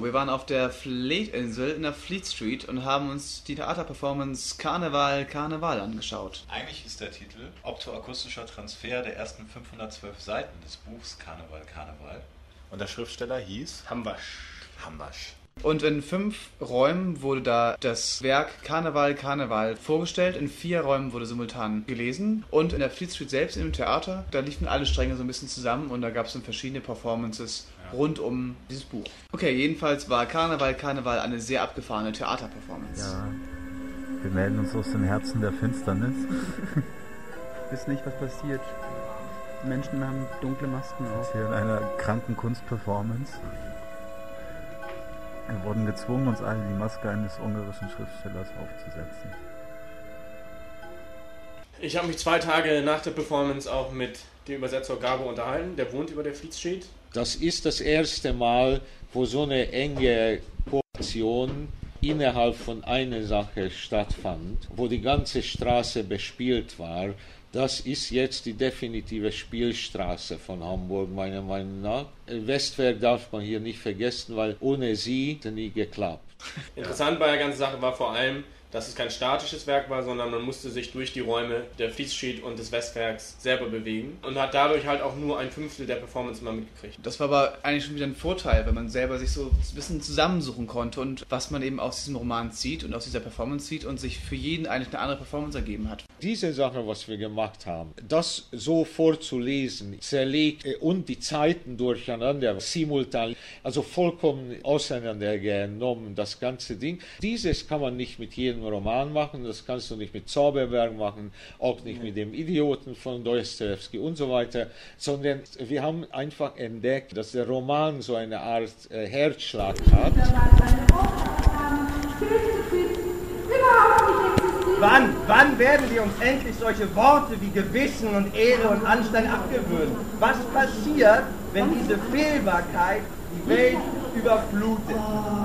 wir waren auf der Fleet-Insel in der Fleet Street und haben uns die Theaterperformance Karneval, Karneval angeschaut. Eigentlich ist der Titel optoakustischer Transfer der ersten 512 Seiten des Buchs Karneval, Karneval. Und der Schriftsteller hieß Hambasch. Und in 5 Räumen wurde da das Werk Karneval, Karneval vorgestellt. In 4 Räumen wurde simultan gelesen. Und in der Fleet Street selbst, im Theater, da liefen alle Stränge so ein bisschen zusammen und da gab es dann verschiedene Performances rund um dieses Buch. Okay, jedenfalls war Karneval, Karneval eine sehr abgefahrene Theaterperformance. Ja, wir melden uns aus dem Herzen der Finsternis. Wissen nicht, was passiert. Die Menschen haben dunkle Masken auf. Hier in einer kranken Kunstperformance. Wir wurden gezwungen, uns alle die Maske eines ungarischen Schriftstellers aufzusetzen. Ich habe mich 2 Tage nach der Performance auch mit dem Übersetzer Gabo unterhalten. Der wohnt über der Fleet Street. Das ist das erste Mal, wo so eine enge Kooperation innerhalb von einer Sache stattfand, wo die ganze Straße bespielt war. Das ist jetzt die definitive Spielstraße von Hamburg, meiner Meinung nach. Westwerk darf man hier nicht vergessen, weil ohne sie hätte nie geklappt. Interessant bei der ganzen Sache war vor allem, dass es kein statisches Werk war, sondern man musste sich durch die Räume der Fleet Street und des Westwerks selber bewegen und hat dadurch halt auch nur 1/5 der Performance mal mitgekriegt. Das war aber eigentlich schon wieder ein Vorteil, wenn man selber sich so ein bisschen zusammensuchen konnte und was man eben aus diesem Roman zieht und aus dieser Performance zieht und sich für jeden eigentlich eine andere Performance ergeben hat. Diese Sache, was wir gemacht haben, das so vorzulesen, zerlegt und die Zeiten durcheinander, simultan, also vollkommen auseinandergenommen, das ganze Ding. Dieses kann man nicht mit jedem Roman machen, das kannst du nicht mit Zauberberg machen, auch nicht mit dem Idioten von Dostoevsky und so weiter, sondern wir haben einfach entdeckt, dass der Roman so eine Art Herzschlag hat. Wann werden wir uns endlich solche Worte wie Gewissen und Ehre und Anstand abgewöhnen? Was passiert, wenn diese Fehlbarkeit die Welt überflutet?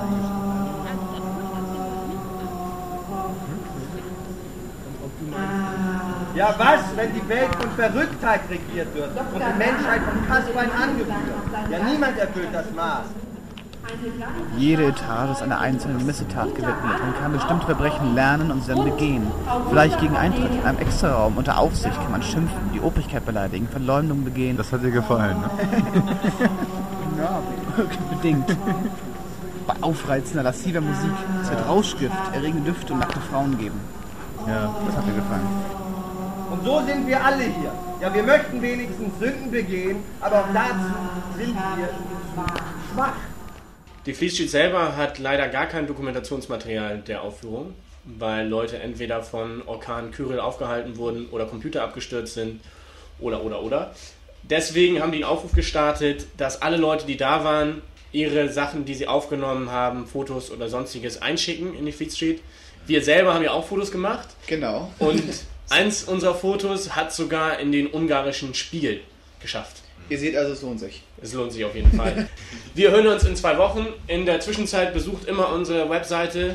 Ja, was, wenn die Welt von Verrücktheit regiert wird und die Menschheit von Kassbein angeführt? Ja, niemand erfüllt das Maß. Jede Etage ist einer einzelnen Missetat gewidmet. Man kann bestimmte Verbrechen lernen und sie dann begehen. Vielleicht gegen Eintritt in einem Extraraum unter Aufsicht kann man schimpfen, die Obrigkeit beleidigen, Verleumdung begehen. Das hat dir gefallen, ne? Ja, bedingt. Bei aufreizender, lassiver Musik. Es wird Rauschgift, erregende Düfte und nackte Frauen geben. Ja, das hat dir gefallen. Und so sind wir alle hier. Ja, wir möchten wenigstens Sünden begehen, aber auch dazu sind wir schwach. Die Fleet Street selber hat leider gar kein Dokumentationsmaterial der Aufführung, weil Leute entweder von Orkan Kyrill aufgehalten wurden oder Computer abgestürzt sind oder. Deswegen haben die einen Aufruf gestartet, dass alle Leute, die da waren, ihre Sachen, die sie aufgenommen haben, Fotos oder sonstiges einschicken in die Fleet Street. Wir selber haben ja auch Fotos gemacht. Genau. Und eins unserer Fotos hat sogar in den ungarischen Spiegel geschafft. Ihr seht also, es lohnt sich. Es lohnt sich auf jeden Fall. Wir hören uns in 2 Wochen. In der Zwischenzeit besucht immer unsere Webseite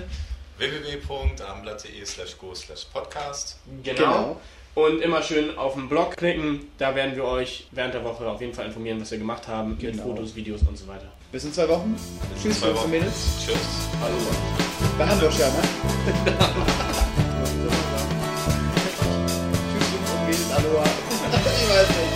www.amblatte.go/podcast. Genau. Und immer schön auf den Blog klicken. Da werden wir euch während der Woche auf jeden Fall informieren, was wir gemacht haben. Mit Fotos, Videos und so weiter. Bis in 2 Wochen. Tschüss, Jungs und Mädels. Tschüss. Hallo. Bei Hamburg, ja, ne? Tschüss, Jungs und Mädels. Aloha. Ich weiß nicht.